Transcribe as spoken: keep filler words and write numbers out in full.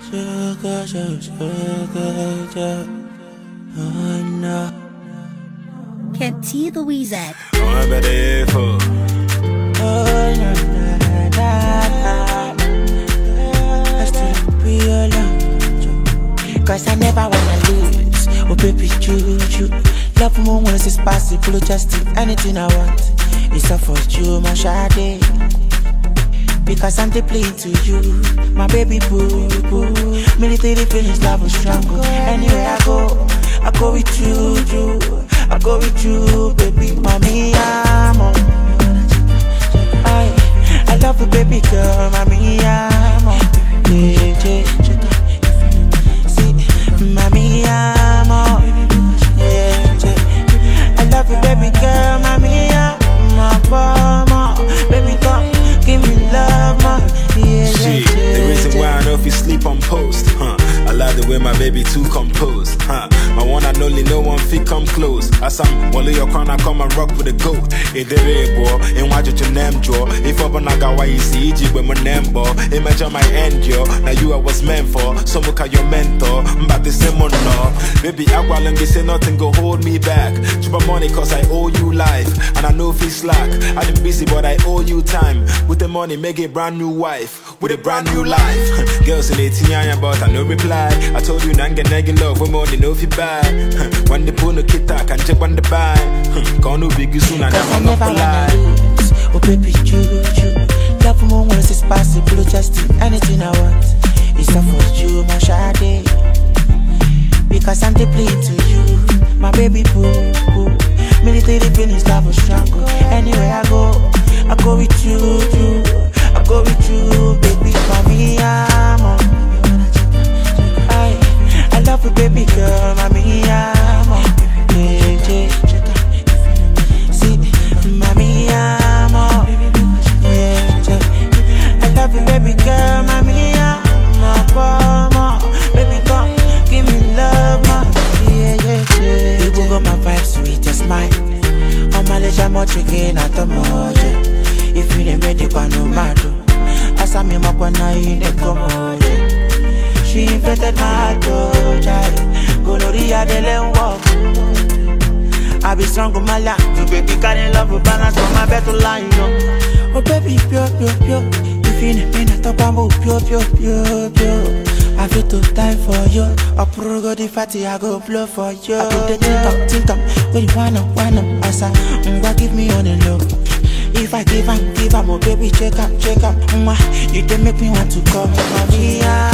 sugar, sugar, sugar, oh no. Can't see the wizard. I'm better for. Oh no, na na na. I still be alone, cause I never wanna lose. Oh baby, you, you love me when it's possible. Just do anything I want. It's all for you, my shawty. Because I'm deeply into you, my baby boo boo. Military feelings, love is stronger. Anywhere I go, I go with you, you. I go with you, baby, mommy, I'm on. I, I love you, baby girl, mommy, I'm on. Yeah, yeah. See, mommy, I'm on. Yeah, yeah. I love you, baby girl, mommy, I'm on. Baby, come, give me love, ma. Yeah, Shit, yeah, yeah, the reason yeah. why I know if you sleep on post, huh? I love the way my baby too composed, huh? My one and only, no one fit come close. As I'm one of your crown, I come and rock with a goat. It did it, boy. And why did your name draw? If I'm not got why you see it with my name, boy. Imagine my end, yo. Now you I was meant for. Some look at your mentor. But the same one, no. Baby, I will and they say nothing go hold me back. Chupa money cause I owe you life. And I know if it's slack. I been busy, but I owe you time. With the money, make a brand new wife. With a brand new life. Girls in eighteen, but I no reply. I told you, Nanga Naggy love, when money no fit buy. When the puno kita, can check on the buy. Gonna be good soon, I never never wanna lose. Oh baby, you, you love me when it's possible. Just do anything I want. It's all for you, my shawty. Because I'm deeply into you, my baby boo boo. Military feelings, love is stronger. Anywhere I go, I go with you, you. I go with you, baby, mommy, I'm on. I, I love you, baby girl, mommy, I'm on. Yeah, yeah. See, mommy, I'm on. Yeah, yeah. I love you, baby girl, mommy, I'm on. Baby, come, give me love, ma. Yeah, yeah, yeah. You got my vibes, sweet as mine. On my leisure, I'm drinking at the morning. If you didn't make it, no matter. As I'm in my corner, you didn't come on. She infected my heart, child. Gonorrhea, they let walk. I be strong with my life. You baby, carry love with balance on my better line, you know. Oh baby, pure, pure, pure. If you didn't make it, I'm pure, pure, pure, pure. I feel to die for you. I pro go the fatty, I go blow for you. I put the think up, think up. When you wanna, wanna, I say, mm, give me on the low. If I give up, give up, oh baby, check up, check up. Mm, you can make me want to come, mommy.